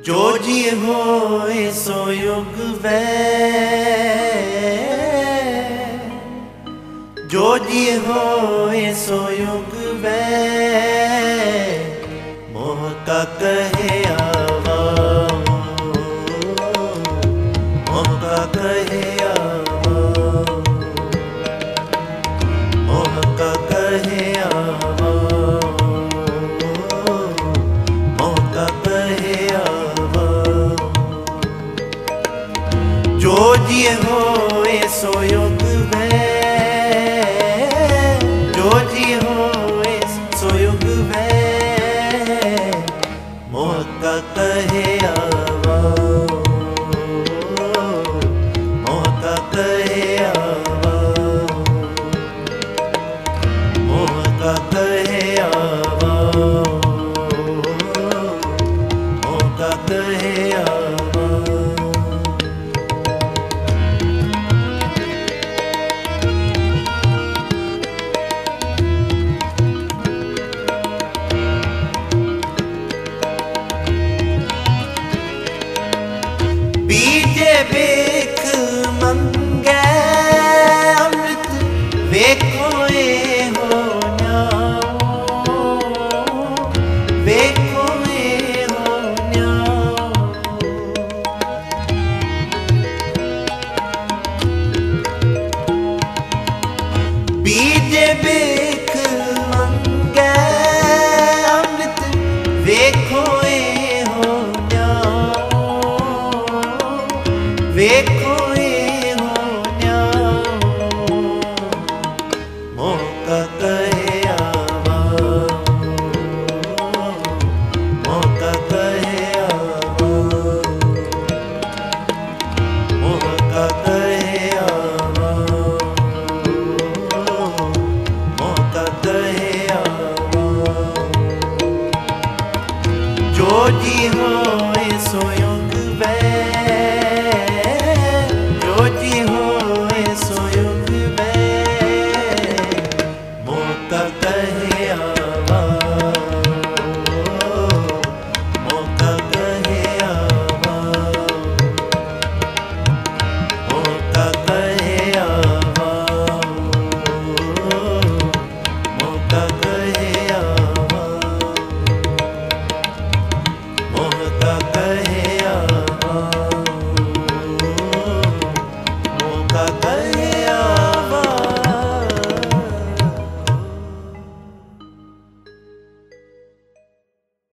जो जी होए सो युग वे, जो जी होए सो युग वे, मोह का कहे आवा, मोह का कहे आवा, मोह का कहे आवा, मोह का कहे आवा। जो जी होए सो युग वे, जो जी होए सो युग वे, मोह का कहे आवा, मोह का कहे आवा, मोह का कहे आवा, मोह का कहे आवा। बीजे बेख मंगे अमृत वेखो ए हो न्याओ, वेखो ए हो न्याओ। बीजे बेख मंगे अमृत वेखो ए हो न्याओ, वेखो ए हो न्याओ। मोह का कहे आवा, मोह का कहे आवा, मोह का कहे आवा, मोह का कहे आवा। जो जी हो